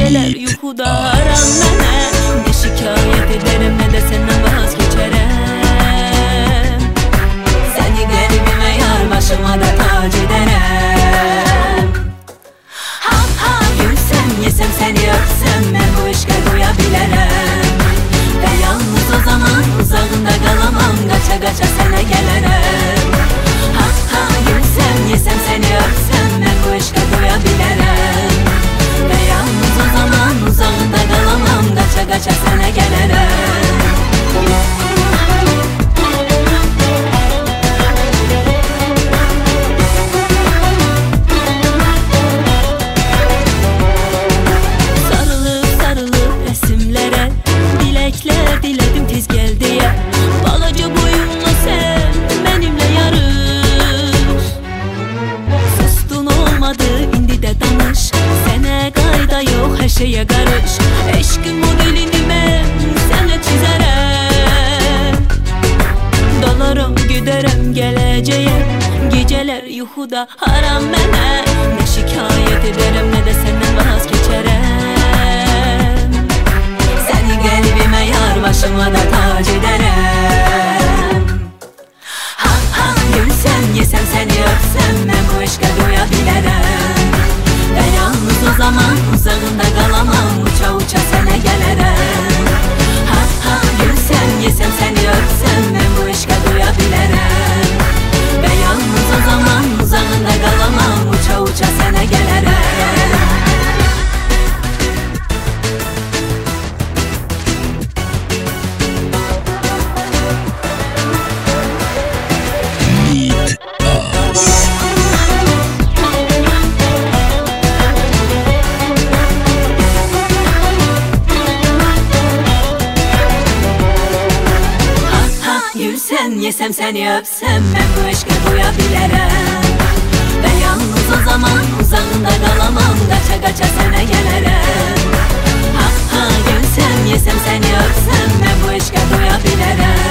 geceler yuxuda haram mənə. Ne şikayet ederim ne de senden vazgeçerem. Seni qəlbimə yar başıma da tac ederem. Ha ha gülsem yesem seni öpsem ben bu işe doya bilərəm. Ve yalnız o zaman uzağında kalamam, kaça kaça sana gelirim. Ha ha gülsem yesem seni öpsem ben bu işe doya bilərəm. Ve yalnız o zaman uzağında kalamam, kaça kaça sana gelirim. Diledim tez gel diye. Balaca boyunla sen benimle yarış. Sustun olmadı indi de danış. Sene qayda yok her şeye karış. Eşkin modelini ben senle çizerem. Dalarım giderem geleceğe. Geceler yuxuda haram mənə. Ne şikayet ederim ne de senden vazgeçerem. Seni qəlbimə yar başıma da tac ederim. Ha ha gülsem yesem seni öpsem ben bu işe doya bilərəm. Ve yalnız o zaman uzağında kalamam, uça uça sana gelirim. Ha ha gülsem yesem seni öpsem ben bu işe doya bilərəm. Ve yalnız o zaman uzağında kalamam, uça uça sana gelirim. Yesem seni öpsem ben bu aşka doya bilərəm. Ve yalnız o zaman uzağında kalamam, kaça kaça sana gelirim. Ha ha gülsem yesem seni öpsem ben bu aşka doya bilərəm.